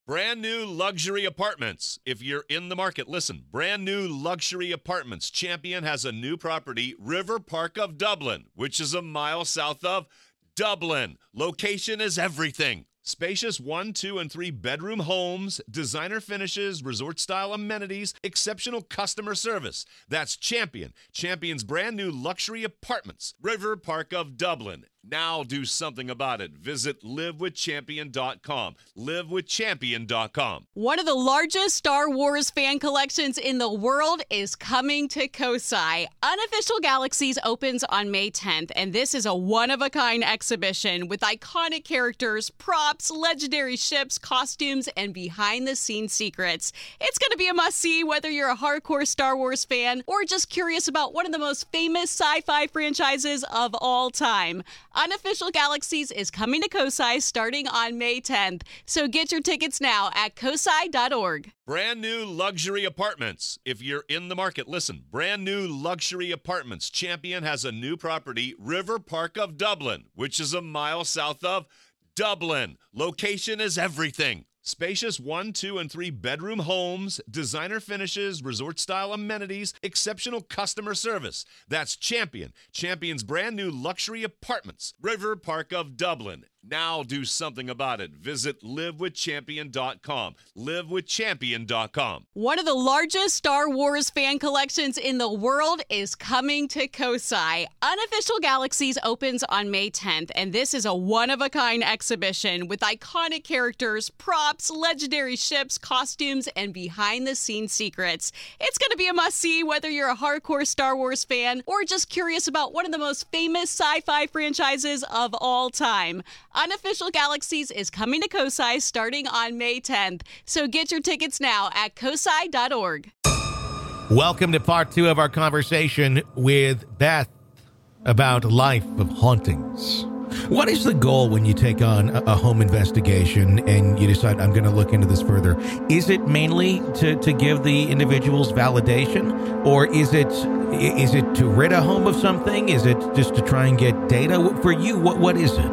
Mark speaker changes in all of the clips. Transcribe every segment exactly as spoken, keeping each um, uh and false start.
Speaker 1: Brand new luxury apartments. If you're in the market, listen. Brand new luxury apartments. Champion has a new property, River Park of Dublin, which is a mile south of Dublin. Location is everything. Spacious one, two, and three bedroom homes, designer finishes, resort-style amenities, exceptional customer service. That's Champion. Champion's brand new luxury apartments. River Park of Dublin. Now do something about it. Visit live with champion dot com. live with champion dot com.
Speaker 2: One of the largest Star Wars fan collections in the world is coming to Kosai. Unofficial Galaxies opens on May tenth, and this is a one-of-a-kind exhibition with iconic characters, props, legendary ships, costumes, and behind-the-scenes secrets. It's going to be a must-see whether you're a hardcore Star Wars fan or just curious about one of the most famous sci-fi franchises of all time. Unofficial Galaxies is coming to Kosai starting on May tenth, so get your tickets now at kosai dot org.
Speaker 1: Brand new luxury apartments. If you're in the market, listen. Brand new luxury apartments. Champion has a new property, River Park of Dublin, which is a mile south of Dublin. Location is everything. Spacious one, two, and three bedroom homes, designer finishes, resort-style amenities, exceptional customer service. That's Champion. Champion's brand new luxury apartments. River Park of Dublin. Now do something about it. Visit live with champion dot com. live with champion dot com.
Speaker 2: One of the largest Star Wars fan collections in the world is coming to Kosai. Unofficial Galaxies opens on May tenth, and this is a one-of-a-kind exhibition with iconic characters, props, legendary ships, costumes, and behind-the-scenes secrets. It's going to be a must-see whether you're a hardcore Star Wars fan or just curious about one of the most famous sci-fi franchises of all time. Unofficial Galaxies is coming to Kosai starting on May tenth, so get your tickets now at kosai dot org.
Speaker 3: Welcome to part two of our conversation with Beth about life of hauntings. What is the goal when you take on a home investigation and you decide, I'm going to look into this further? Is it mainly to, to give the individuals validation, or is it is it to rid a home of something? Is it just to try and get data? For you, what what is it?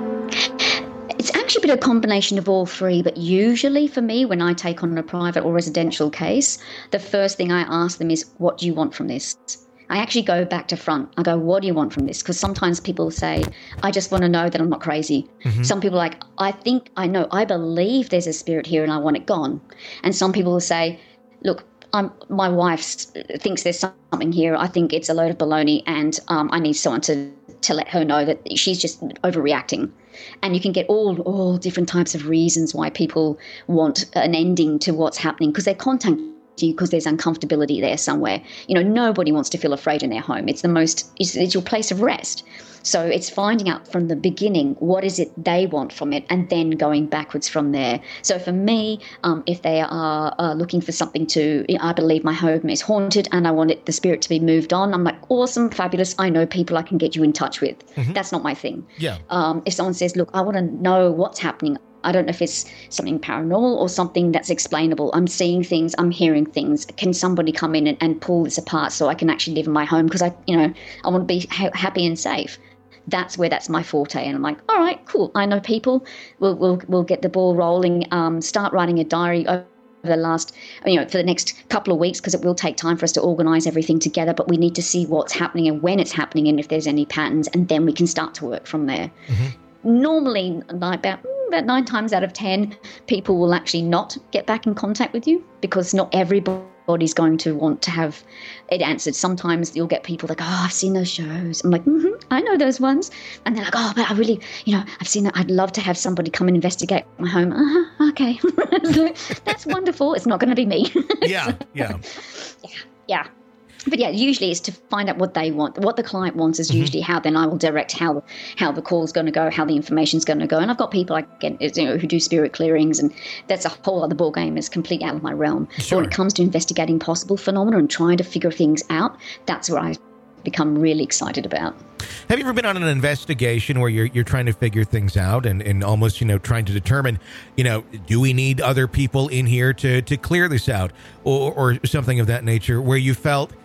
Speaker 4: It's actually been a combination of all three, but usually for me, when I take on a private or residential case, the first thing I ask them is, what do you want from this? I actually go back to front. I go, what do you want from this? Because sometimes people say, I just want to know that I'm not crazy. Mm-hmm. Some people are like, I think I know, I believe there's a spirit here and I want it gone. And some people will say, look, I'm, my wife thinks there's something here. I think it's a load of baloney, and um, I need someone to, to let her know that she's just overreacting. And you can get all all different types of reasons why people want an ending to what's happening, because they're contacting you because there's uncomfortability there somewhere. You know, nobody wants to feel afraid in their home. It's the most, it's, it's your place of rest. So it's finding out from the beginning what is it they want from it, and then going backwards from there. So for me, um, if they are uh, looking for something to, you know, I believe my home is haunted and I want it, the spirit to be moved on, I'm like, awesome, fabulous. I know people I can get you in touch with. Mm-hmm. That's not my thing.
Speaker 3: Yeah.
Speaker 4: Um, if someone says, look, I want to know what's happening, I don't know if it's something paranormal or something that's explainable. I'm seeing things, I'm hearing things. Can somebody come in and, and pull this apart so I can actually live in my home? Because I, you know, I want to be ha- happy and safe. That's where that's my forte. And I'm like, all right, cool. I know people. We'll we'll we'll get the ball rolling. Um, start writing a diary over the last, you know, for the next couple of weeks, because it will take time for us to organize everything together. But we need to see what's happening and when it's happening, and if there's any patterns, and then we can start to work from there. Mm-hmm. Normally, like about. About nine times out of ten, people will actually not get back in contact with you, because not everybody's going to want to have it answered. Sometimes you'll get people like, oh, I've seen those shows. I'm like, mm-hmm, I know those ones. And they're like, oh, but I really, you know, I've seen that. I'd love to have somebody come and investigate my home. Uh-huh, okay. So that's wonderful. It's not going to be me.
Speaker 3: Yeah,
Speaker 4: so,
Speaker 3: yeah.
Speaker 4: Yeah, yeah. But yeah, usually it's to find out what they want. What the client wants is usually mm-hmm. how then I will direct how how the call's going to go, how the information's going to go. And I've got people I get, you know, who do spirit clearings, and that's a whole other ball game. It's completely out of my realm.
Speaker 3: Sure.
Speaker 4: But when it comes to investigating possible phenomena and trying to figure things out, that's where I become really excited about.
Speaker 3: Have you ever been on an investigation where you're you're trying to figure things out and, and almost, you know, trying to determine, you know, do we need other people in here to, to clear this out, or, or something of that nature, where you felt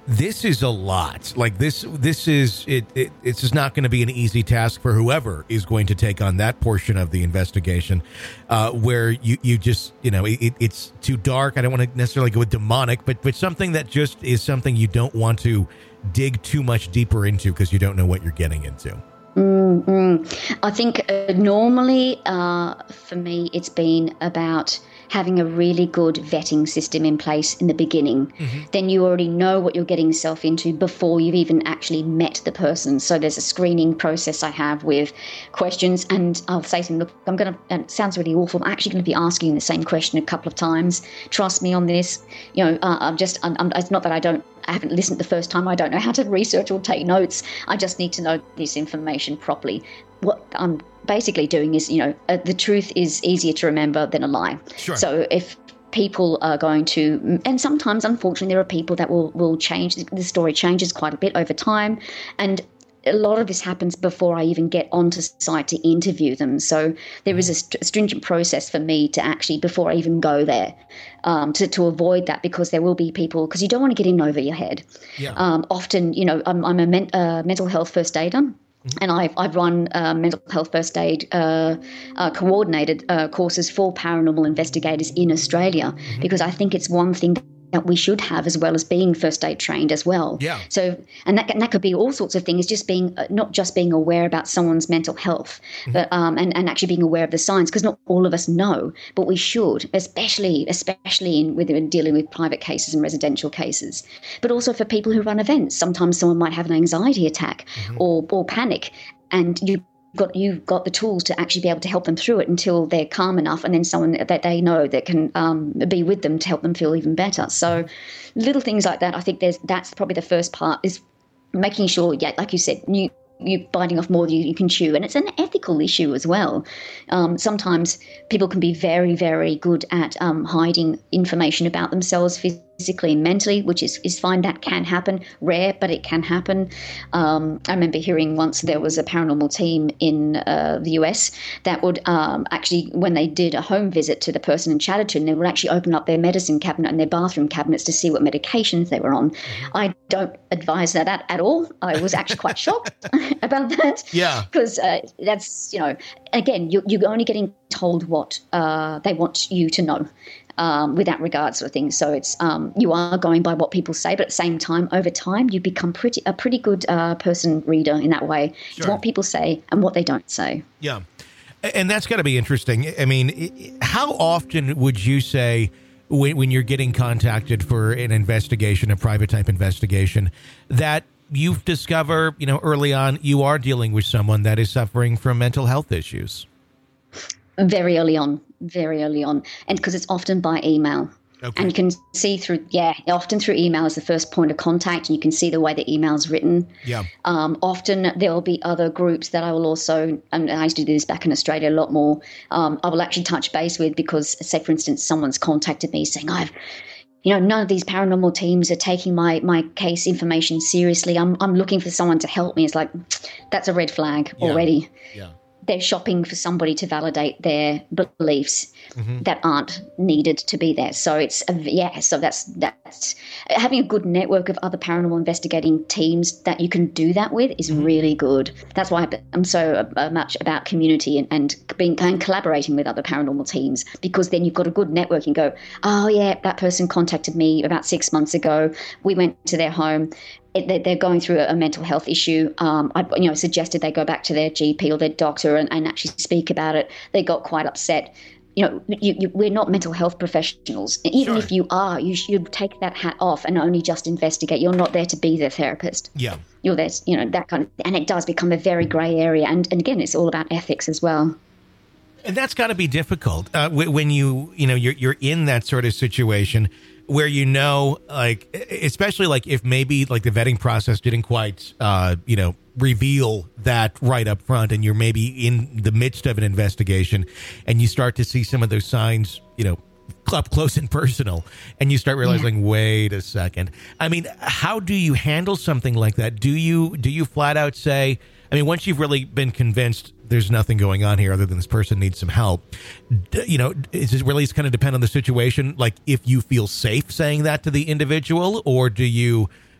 Speaker 3: this is a lot. Like this, this is it. it it's just not going to be an easy task for whoever is going to take on that portion of the investigation, uh, where you you just you know it, it's too dark. I don't want to necessarily go with demonic, but but something that just is something you don't want to dig too much deeper into because you don't know what you're getting into.
Speaker 4: Mm-hmm. I think uh, normally uh, for me it's been about having a really good vetting system in place in the beginning. Mm-hmm. Then you already know what you're getting yourself into before you've even actually met the person. So there's a screening process I have with questions, and I'll say to them, look, I'm going to, and it sounds really awful, I'm actually going to be asking you the same question a couple of times. Trust me on this. You know, uh, I'm just, I'm, I'm, it's not that I don't, I haven't listened the first time. I don't know how to research or take notes. I just need to know this information properly. What I'm basically doing is, you know, uh, the truth is easier to remember than a lie.
Speaker 3: Sure.
Speaker 4: So if people are going to, and sometimes, unfortunately, there are people that will, will change, the story changes quite a bit over time. And a lot of this happens before I even get onto site to interview them. So there is a st- stringent process for me to actually, before I even go there, um, to, to avoid that, because there will be people, because you don't want to get in over your head.
Speaker 3: Yeah.
Speaker 4: Um, often, you know, I'm, I'm a men, uh, mental health first aider. Mm-hmm. And I've, I've run uh, mental health first aid uh, uh, coordinated uh, courses for paranormal investigators in Australia, mm-hmm. because I think it's one thing that we should have, as well as being first aid trained as well.
Speaker 3: Yeah.
Speaker 4: So, and that and that could be all sorts of things. Just being uh, not just being aware about someone's mental health, mm-hmm. but um, and and actually being aware of the signs, because not all of us know, but we should, especially especially in with in dealing with private cases and residential cases. But also for people who run events, sometimes someone might have an anxiety attack mm-hmm. or or panic, and you. Got you've got the tools to actually be able to help them through it until they're calm enough, and then someone that they know that can um, be with them to help them feel even better. So little things like that, I think there's that's probably the first part, is making sure, yeah, like you said, you you're biting off more than you, you can chew. And it's an ethical issue as well. Um, sometimes people can be very, very good at um, hiding information about themselves physically and mentally, which is, is fine. That can happen. Rare, but it can happen. Um, I remember hearing once there was a paranormal team in uh, the U S that would um, actually, when they did a home visit to the person and chatted to them, they would actually open up their medicine cabinet and their bathroom cabinets to see what medications they were on. Mm-hmm. I don't advise that at, at all. I was actually quite shocked about that.
Speaker 3: Yeah.
Speaker 4: Because uh, that's, you know, again, you, you're only getting told what uh, they want you to know. Um, with that regard sort of thing. So it's um, you are going by what people say, but at the same time, over time, you become pretty a pretty good uh, person reader in that way. Sure. It's what people say and what they don't say.
Speaker 3: Yeah. And that's got to be interesting. I mean, how often would you say when, when you're getting contacted for an investigation, a private type investigation, that you discover, you know, early on, you are dealing with someone that is suffering from mental health issues?
Speaker 4: Very early on, very early on. And because it's often by email. Okay. And you can see through, yeah, often through email is the first point of contact, and you can see the way the email's written.
Speaker 3: Yeah.
Speaker 4: Um, often there will be other groups that I will also, and I used to do this back in Australia a lot more, um, I will actually touch base with, because, say, for instance, someone's contacted me saying, I've, you know, none of these paranormal teams are taking my, my case information seriously. I'm I'm looking for someone to help me. It's like, that's a red flag
Speaker 3: yeah.
Speaker 4: already.
Speaker 3: Yeah.
Speaker 4: They're shopping for somebody to validate their beliefs mm-hmm. that aren't needed to be there. So it's a, yeah. So that's that's having a good network of other paranormal investigating teams that you can do that with is mm-hmm. really good. That's why I'm so uh, much about community and, and being and collaborating with other paranormal teams, because then you've got a good network and go, oh yeah, that person contacted me about six months ago. We went to their home. They're going through a mental health issue. Um, I, you know, suggested they go back to their G P or their doctor and, and actually speak about it. They got quite upset. You know, you, you, we're not mental health professionals. Even
Speaker 3: Sure.
Speaker 4: if you are, you should take that hat off and only just investigate. You're not there to be their therapist.
Speaker 3: Yeah.
Speaker 4: You're there, to, you know, that kind of, and it does become a very grey area. And, and again, it's all about ethics as well.
Speaker 3: And that's got to be difficult uh, when you, you know, you're you're in that sort of situation where, you know, like, especially like if maybe like the vetting process didn't quite, uh, you know, reveal that right up front, and you're maybe in the midst of an investigation and you start to see some of those signs, you know, up close and personal, and you start realizing, yeah. wait a second. I mean, how do you handle something like that? Do you do you flat out say, I mean, once you've really been convinced there's nothing going on here other than this person needs some help, you know, is it really kind of depend on the situation? Like if you feel safe saying that to the individual, or do you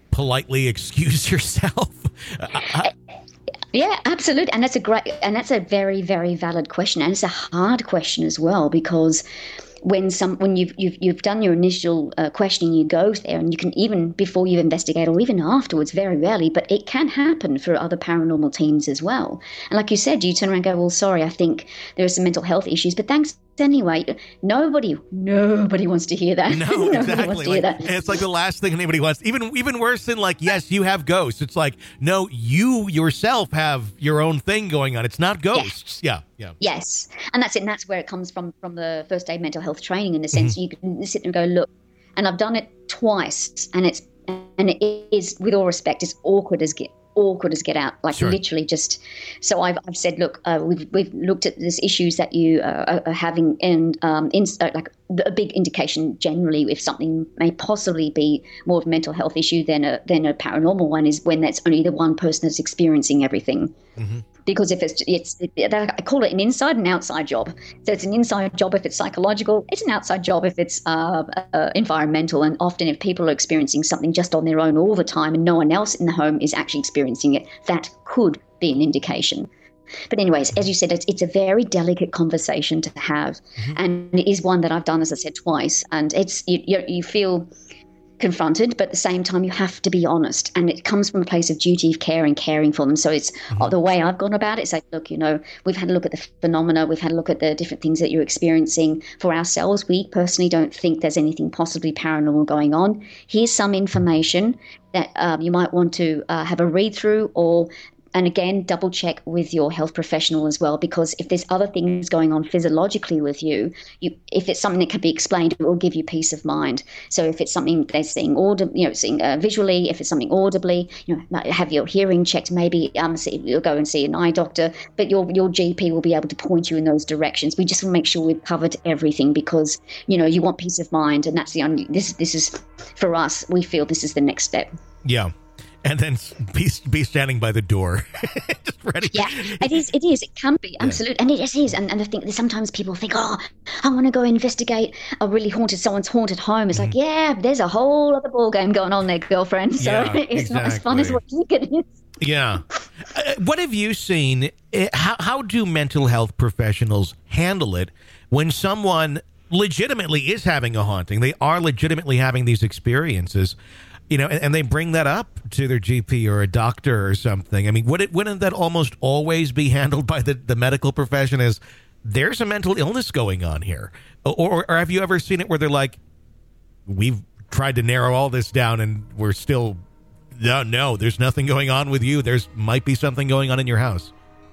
Speaker 3: politely excuse yourself? uh,
Speaker 4: Yeah, absolutely. And that's a great, and that's a very, very valid question. And it's a hard question as well, because when some, when you've, you've, you've done your initial uh, questioning, you go there and you can, even before you investigate or even afterwards, very rarely, but it can happen for other paranormal teams as well. And like you said, you turn around and go, well, sorry, I think there are some mental health issues, but thanks anyway. Nobody, nobody wants to hear that.
Speaker 3: No,
Speaker 4: nobody
Speaker 3: exactly.
Speaker 4: wants to
Speaker 3: Like,
Speaker 4: hear that.
Speaker 3: it's like the last thing anybody wants. Even even worse than like, yes, you have ghosts. It's like, no, you yourself have your own thing going on. It's not ghosts. Yeah, yeah. yeah.
Speaker 4: Yes, and that's it. And that's where it comes from, from the first aid mental health training, in the sense mm-hmm. you can sit and go, look, and I've done it twice, and it's and it is, with all respect, as awkward as get awkward as get out, like sure. literally just. So I've I've said, look, uh, we've we've looked at these issues that you uh, are having, and um, in, uh, like a big indication generally if something may possibly be more of a mental health issue than a than a paranormal one is when that's only the one person that's experiencing everything. Mm-hmm. Because if it's, it's, it, I call it an inside and outside job. So it's an inside job if it's psychological. It's an outside job if it's uh, uh, environmental. And often if people are experiencing something just on their own all the time and no one else in the home is actually experiencing it, that could be an indication. But anyways, as you said, it's, it's a very delicate conversation to have. Mm-hmm. And it is one that I've done, as I said, twice. And it's you, you, you feel confronted, but at the same time you have to be honest, and it comes from a place of duty of care and caring for them. So it's mm-hmm. the way I've gone about it is like, look, you know, we've had a look at the phenomena, we've had a look at the different things that you're experiencing. For ourselves, we personally don't think there's anything possibly paranormal going on. Here's some information that um, you might want to uh, have a read through, or and again, double check with your health professional as well, because if there's other things going on physiologically with you, you if it's something that can be explained, it will give you peace of mind. So if it's something they're seeing audib- you know, seeing uh, visually, if it's something audibly, you know, like have your hearing checked, maybe um, see, you'll go and see an eye doctor, but your your G P will be able to point you in those directions. We just want to make sure we've covered everything, because you know you want peace of mind, and that's the only this this is for us. We feel this is the next step.
Speaker 3: Yeah. And then be, be standing by the door, just ready.
Speaker 4: Yeah, it is. It is. It can be, absolutely. Yeah. And it is. And, and I think sometimes people think, oh, I want to go investigate a really haunted, someone's haunted home. It's mm-hmm. like, yeah, there's a whole other ball game going on there, girlfriend. So yeah, it's exactly. not as fun as what you think it is.
Speaker 3: Yeah. Uh, what have you seen? How, how do mental health professionals handle it when someone legitimately is having a haunting? They are legitimately having these experiences. You know, and, and they bring that up to their G P or a doctor or something. I mean, would it, wouldn't that almost always be handled by the, the medical profession as there's a mental illness going on here? Or, or have you ever seen it where they're like, we've tried to narrow all this down and we're still, no, no, there's nothing going on with you. There's might be something going on in your house.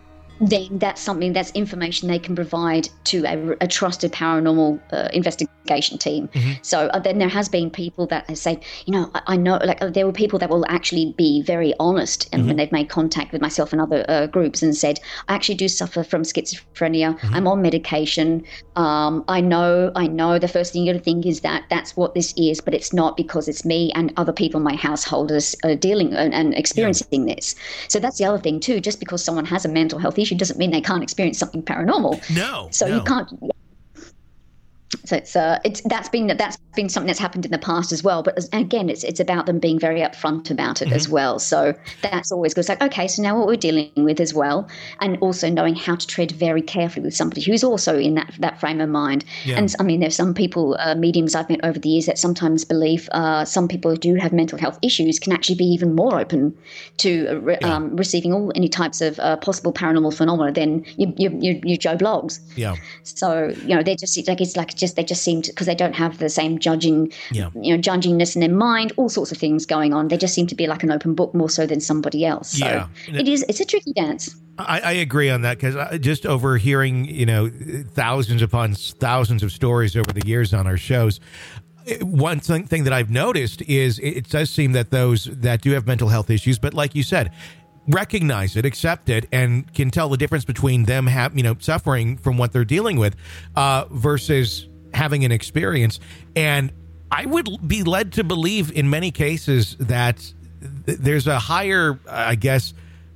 Speaker 4: Then that's something, that's information they can provide to a, a trusted paranormal uh, investigation team. Mm-hmm. So uh, then there has been people that say, you know, I, I know, like uh, there were people that will actually be very honest, and mm-hmm. when they've made contact with myself and other uh, groups and said, I actually do suffer from schizophrenia. Mm-hmm. I'm on medication. Um, I know, I know the first thing you're going to think is that that's what this is, but it's not, because it's me and other people in my household are dealing and, and experiencing yeah. this. So that's the other thing too. Just because someone has a mental health issue doesn't mean they can't experience something paranormal.
Speaker 3: No.
Speaker 4: So
Speaker 3: no.
Speaker 4: you can't. So it's uh, it's that's been that's been something that's happened in the past as well. But as, again, it's it's about them being very upfront about it mm-hmm. as well. So that's always good. It's like, okay, so now what we're dealing with as well, and also knowing how to tread very carefully with somebody who's also in that that frame of mind. Yeah. And I mean, there's some people, uh, mediums I've met over the years, that sometimes believe uh, some people who do have mental health issues can actually be even more open to uh, re- yeah. um, receiving all any types of uh, possible paranormal phenomena than you you, you, you Joe Blogs.
Speaker 3: Yeah.
Speaker 4: So you know, they just like it's like just they just seem to, because they don't have the same judging, yeah. you know, judgingness in their mind, all sorts of things going on. They just seem to be like an open book more so than somebody else. So yeah. it is, it's a tricky dance.
Speaker 3: I, I agree on that, because just over hearing, you know, thousands upon thousands of stories over the years on our shows, one thing, thing that I've noticed is it does seem that those that do have mental health issues, but like you said, recognize it, accept it, and can tell the difference between them have, you know, suffering from what they're dealing with uh, versus having an experience. And I would be led to believe in many cases that th- there's a higher, I guess,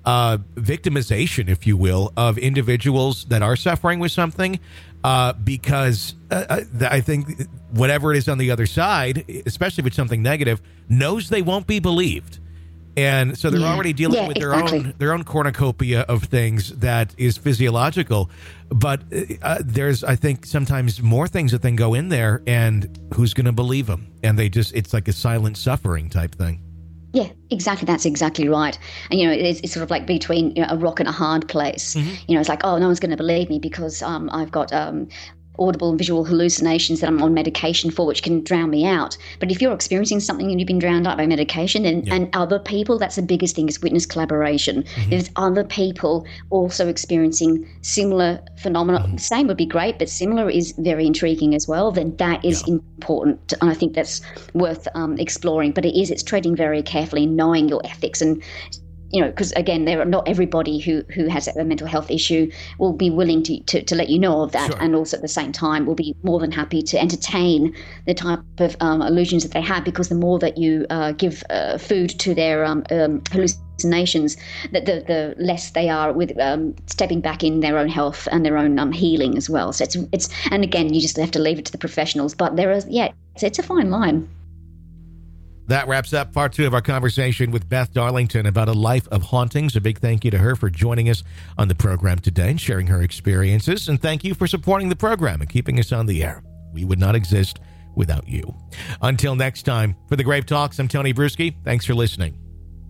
Speaker 3: uh, victimization, if you will, of individuals that are suffering with something, uh, because uh, I think whatever it is on the other side, especially if it's something negative, knows they won't be believed. And so they're yeah. already dealing
Speaker 4: yeah,
Speaker 3: with their
Speaker 4: exactly.
Speaker 3: own their own cornucopia of things that is physiological. But uh, there's, I think, sometimes more things that then go in there, and who's going to believe them? And they just, it's like a silent suffering type thing.
Speaker 4: Yeah, exactly. That's exactly right. And, you know, it's, it's sort of like between, you know, a rock and a hard place. Mm-hmm. You know, it's like, oh, no one's going to believe me because um, I've got um, audible and visual hallucinations that I'm on medication for, which can drown me out. But if you're experiencing something and you've been drowned out by medication and, yeah. and other people, that's the biggest thing, is witness collaboration. Mm-hmm. There's other people also experiencing similar phenomena. Mm-hmm. The same would be great, but similar is very intriguing as well. Then that is yeah. important. And I think that's worth um, exploring. But it is, it's treading very carefully, knowing your ethics and, you know, because again, there are not everybody who, who has a mental health issue will be willing to, to, to let you know of that, sure. and also at the same time will be more than happy to entertain the type of um, illusions that they have, because the more that you uh, give uh, food to their um, um, hallucinations, that the, the less they are with um, stepping back in their own health and their own um, healing as well. So it's it's and again, you just have to leave it to the professionals. But there is yeah, it's, it's a fine line.
Speaker 3: That wraps up part two of our conversation with Beth Darlington about a life of hauntings. A big thank you to her for joining us on the program today and sharing her experiences. And thank you for supporting the program and keeping us on the air. We would not exist without you. Until next time, for the Grave Talks, I'm Tony Bruschi. Thanks for listening.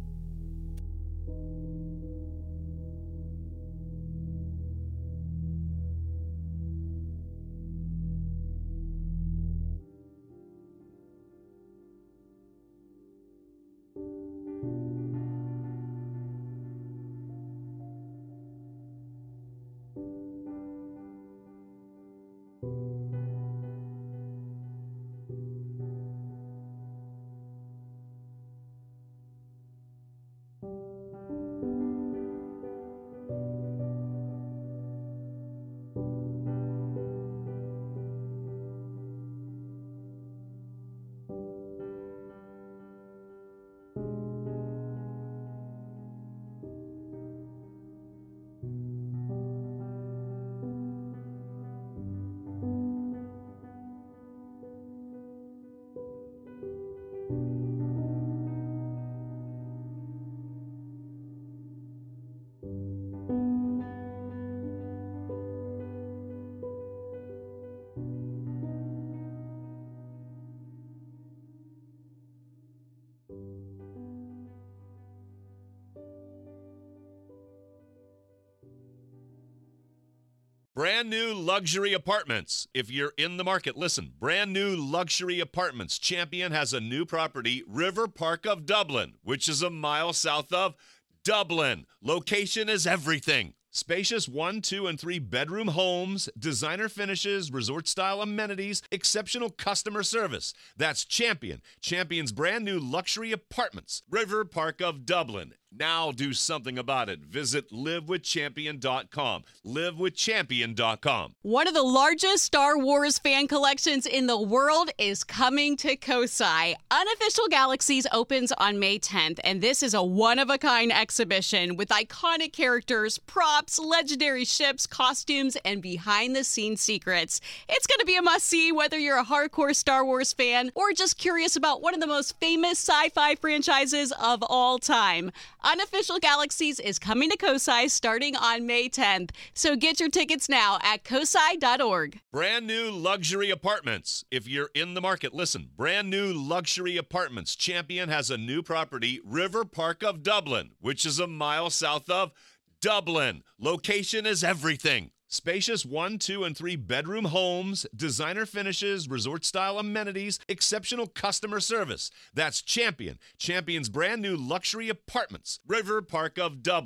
Speaker 1: Brand new luxury apartments. If you're in the market, listen. Brand new luxury apartments. Champion has a new property, River Park of Dublin, which is a mile south of Dublin. Location is everything. Spacious one, two, and three bedroom homes, designer finishes, resort-style amenities, exceptional customer service. That's Champion. Champion's brand new luxury apartments, River Park of Dublin. Now do something about it. Visit live with champion dot com. live with champion dot com.
Speaker 2: One of the largest Star Wars fan collections in the world is coming to Kosai. Unofficial Galaxies opens on May tenth, and this is a one-of-a-kind exhibition with iconic characters, props, legendary ships, costumes, and behind-the-scenes secrets. It's going to be a must-see whether you're a hardcore Star Wars fan or just curious about one of the most famous sci-fi franchises of all time. Unofficial Galaxies is coming to Kosai starting on May tenth, so get your tickets now at kosai dot org.
Speaker 1: Brand new luxury apartments. If you're in the market, listen. Brand new luxury apartments. Champion has a new property, River Park of Dublin, which is a mile south of Dublin. Location is everything. Spacious one, two, and three bedroom homes, designer finishes, resort-style amenities, exceptional customer service. That's Champion. Champion's brand new luxury apartments, River Park of Dublin.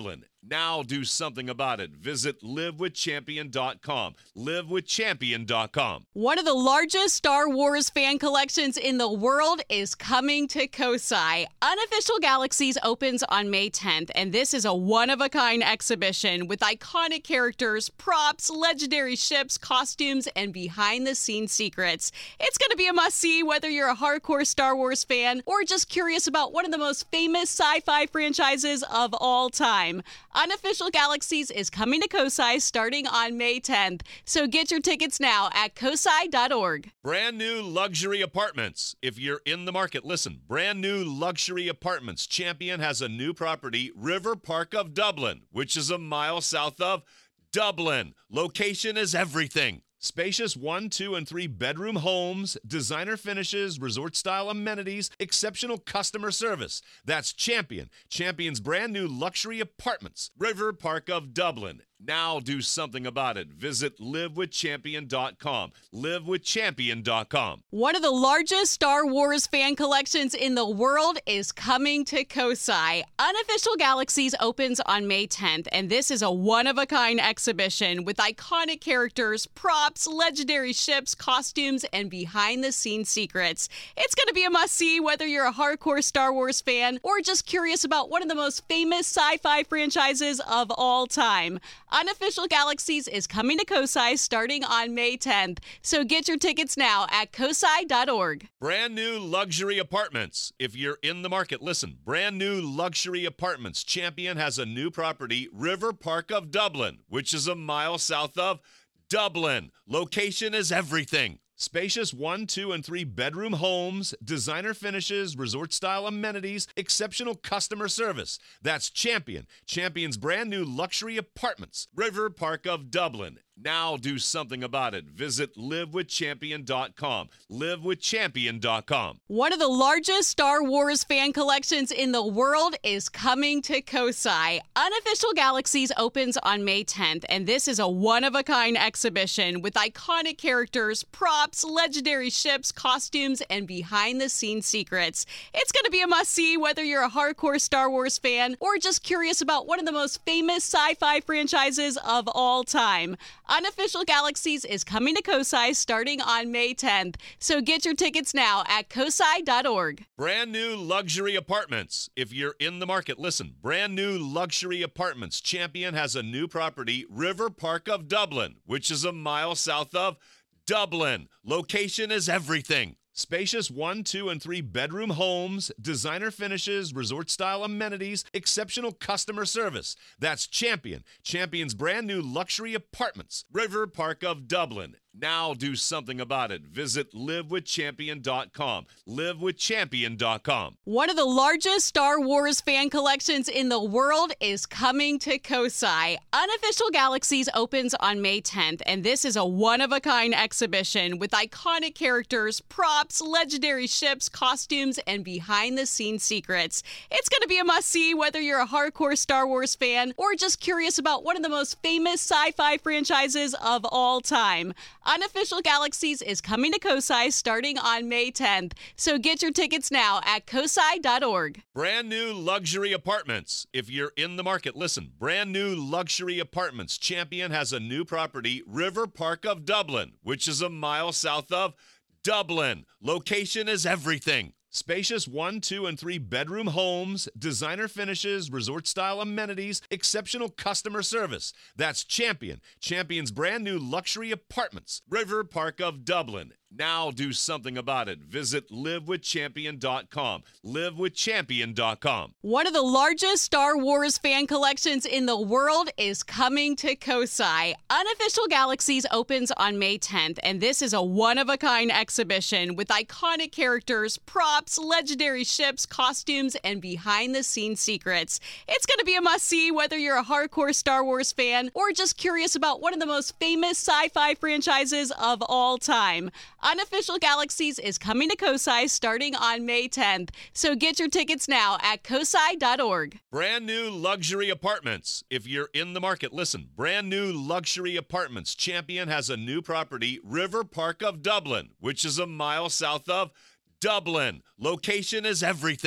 Speaker 1: Now do something about it. Visit live with champion dot com. live with champion dot com.
Speaker 2: One of the largest Star Wars fan collections in the world is coming to Kosai. Unofficial Galaxies opens on May tenth, and this is a one-of-a-kind exhibition with iconic characters, props, legendary ships, costumes, and behind-the-scenes secrets. It's going to be a must-see whether you're a hardcore Star Wars fan or just curious about one of the most famous sci-fi franchises of all time. Unofficial Galaxies is coming to Kosai starting on May tenth, so get your tickets now at kosai dot org.
Speaker 1: Brand new luxury apartments. If you're in the market, listen. Brand new luxury apartments. Champion has a new property, River Park of Dublin, which is a mile south of Dublin. Location is everything. Spacious one, two, and three bedroom homes, designer finishes, resort-style amenities, exceptional customer service. That's Champion. Champion's brand new luxury apartments. River Park of Dublin. Now do something about it. Visit live with champion dot com. live with champion dot com.
Speaker 2: One of the largest Star Wars fan collections in the world is coming to Kosai. Unofficial Galaxies opens on May tenth, and this is a one-of-a-kind exhibition with iconic characters, props, legendary ships, costumes, and behind-the-scenes secrets. It's going to be a must-see whether you're a hardcore Star Wars fan or just curious about one of the most famous sci-fi franchises of all time. Unofficial Galaxies is coming to Kosai starting on May tenth, so get your tickets now at kosai dot org.
Speaker 1: Brand new luxury apartments. If you're in the market, listen. Brand new luxury apartments. Champion has a new property, River Park of Dublin, which is a mile south of Dublin. Location is everything. Spacious one, two, and three bedroom homes, designer finishes, resort-style amenities, exceptional customer service. That's Champion. Champion's brand new luxury apartments. River Park of Dublin. Now do something about it. Visit live with champion dot com. live with champion dot com.
Speaker 2: One of the largest Star Wars fan collections in the world is coming to Kosai. Unofficial Galaxies opens on May tenth, and this is a one-of-a-kind exhibition with iconic characters, props, legendary ships, costumes, and behind-the-scenes secrets. It's going to be a must-see whether you're a hardcore Star Wars fan or just curious about one of the most famous sci-fi franchises of all time. Unofficial Galaxies is coming to Kosai starting on May tenth, so get your tickets now at kosai dot org.
Speaker 1: Brand new luxury apartments. If you're in the market, listen. Brand new luxury apartments. Champion has a new property, River Park of Dublin, which is a mile south of Dublin. Location is everything. Spacious one, two, and three bedroom homes, designer finishes, resort-style amenities, exceptional customer service. That's Champion. Champion's brand new luxury apartments. River Park of Dublin. Now do something about it. Visit live with champion dot com. live with champion dot com.
Speaker 2: One of the largest Star Wars fan collections in the world is coming to Kosai. Unofficial Galaxies opens on May tenth, and this is a one-of-a-kind exhibition with iconic characters, props, legendary ships, costumes, and behind-the-scenes secrets. It's going to be a must-see whether you're a hardcore Star Wars fan or just curious about one of the most famous sci-fi franchises of all time. Unofficial Galaxies is coming to Kosai starting on May tenth, so get your tickets now at kosai dot org.
Speaker 1: Brand new luxury apartments. If you're in the market, listen. Brand new luxury apartments. Champion has a new property, River Park of Dublin, which is a mile south of Dublin. Location is everything. Spacious one, two, and three bedroom homes, designer finishes, resort-style amenities, exceptional customer service. That's Champion. Champion's brand new luxury apartments. River Park of Dublin. Now do something about it. Visit live with champion dot com. live with champion dot com.
Speaker 2: One of the largest Star Wars fan collections in the world is coming to Kosai. Unofficial Galaxies opens on May tenth, and this is a one-of-a-kind exhibition with iconic characters, props, legendary ships, costumes, and behind-the-scenes secrets. It's going to be a must-see whether you're a hardcore Star Wars fan or just curious about one of the most famous sci-fi franchises of all time. Unofficial Galaxies is coming to Kosai starting on May tenth, so get your tickets now at kosai dot org.
Speaker 1: Brand new luxury apartments. If you're in the market, listen. Brand new luxury apartments. Champion has a new property, River Park of Dublin, which is a mile south of Dublin. Location is everything.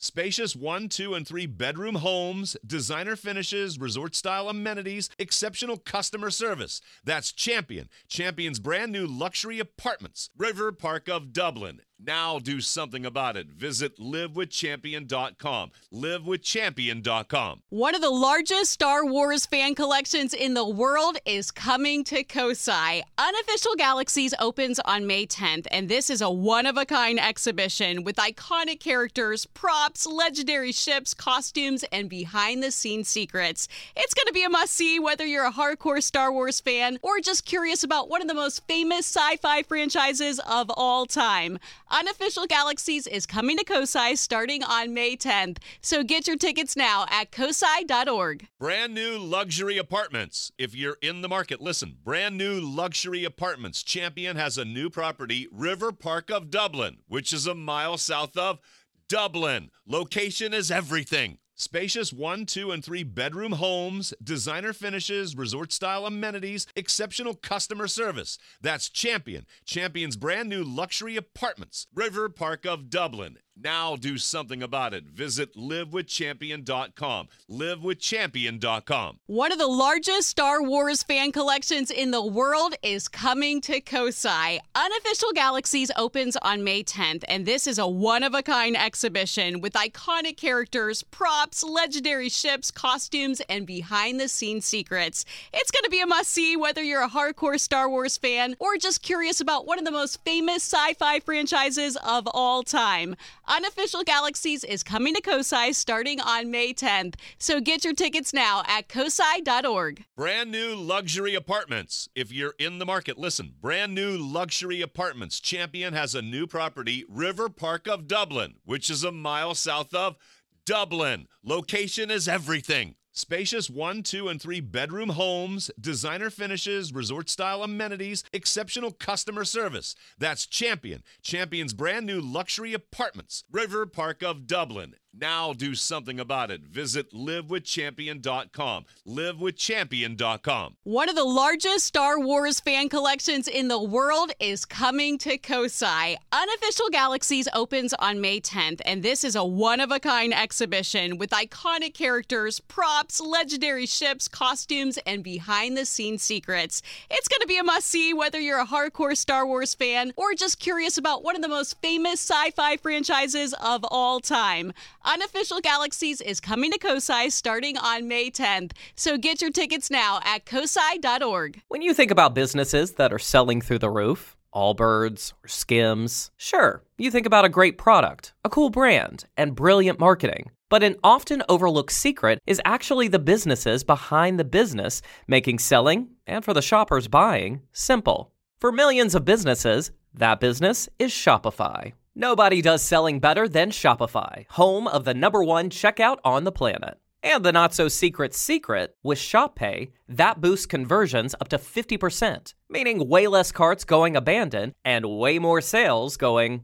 Speaker 1: Spacious one, two, and three bedroom homes, designer finishes, resort-style amenities, exceptional customer service. That's Champion. Champion's brand new luxury apartments. River Park of Dublin. Now do something about it. Visit live with champion dot com. live with champion dot com.
Speaker 2: One of the largest Star Wars fan collections in the world is coming to Kosai. Unofficial Galaxies opens on May tenth, and this is a one-of-a-kind exhibition with iconic characters, props, legendary ships, costumes, and behind-the-scenes secrets. It's going to be a must-see whether you're a hardcore Star Wars fan or just curious about one of the most famous sci-fi franchises of all time. Unofficial Galaxies is coming to Kosai starting on May tenth, so get your tickets now at kosai dot org.
Speaker 1: Brand new luxury apartments. If you're in the market, listen. Brand new luxury apartments. Champion has a new property, River Park of Dublin, which is a mile south of Dublin. Location is everything. Spacious one, two, and three bedroom homes, designer finishes, resort-style amenities, exceptional customer service. That's Champion. Champion's brand new luxury apartments. River Park of Dublin. Now do something about it. Visit live with champion dot com. live with champion dot com.
Speaker 2: One of the largest Star Wars fan collections in the world is coming to Kosai. Unofficial Galaxies opens on May tenth, and this is a one-of-a-kind exhibition with iconic characters, props, legendary ships, costumes, and behind-the-scenes secrets. It's going to be a must-see whether you're a hardcore Star Wars fan or just curious about one of the most famous sci-fi franchises of all time. Unofficial Galaxies is coming to Kosai starting on May tenth, so get your tickets now at kosai dot org.
Speaker 1: Brand new luxury apartments. If you're in the market, listen. Brand new luxury apartments. Champion has a new property, River Park of Dublin, which is a mile south of Dublin. Location is everything. Spacious one, two, and three bedroom homes, designer finishes, resort-style amenities, exceptional customer service. That's Champion. Champion's brand new luxury apartments. River Park of Dublin. Now do something about it. Visit live with champion dot com. live with champion dot com.
Speaker 2: One of the largest Star Wars fan collections in the world is coming to Kosai. Unofficial Galaxies opens on May tenth, and this is a one-of-a-kind exhibition with iconic characters, props, legendary ships, costumes, and behind-the-scenes secrets. It's going to be a must-see whether you're a hardcore Star Wars fan or just curious about one of the most famous sci-fi franchises of all time. Unofficial Galaxies is coming to Kosai starting on May tenth, so get your tickets now at kosai dot org.
Speaker 5: When you think about businesses that are selling through the roof, Allbirds or Skims, sure, you think about a great product, a cool brand, and brilliant marketing. But an often overlooked secret is actually the businesses behind the business, making selling, and for the shoppers buying, simple. For millions of businesses, that business is Shopify. Nobody does selling better than Shopify, home of the number one checkout on the planet. And the not-so-secret secret, with Shop Pay, that boosts conversions up to fifty percent, meaning way less carts going abandoned and way more sales going...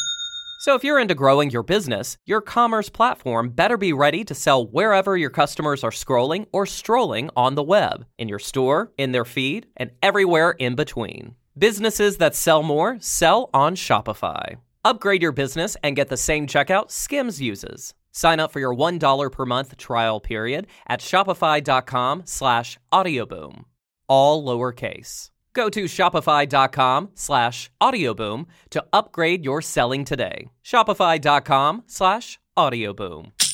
Speaker 5: So if you're into growing your business, your commerce platform better be ready to sell wherever your customers are scrolling or strolling on the web, in your store, in their feed, and everywhere in between. Businesses that sell more sell on Shopify. Upgrade your business and get the same checkout Skims uses. Sign up for your one dollar per month trial period at shopify.com slash audioboom. All lowercase. Go to shopify.com slash audioboom to upgrade your selling today. Shopify.com slash audioboom.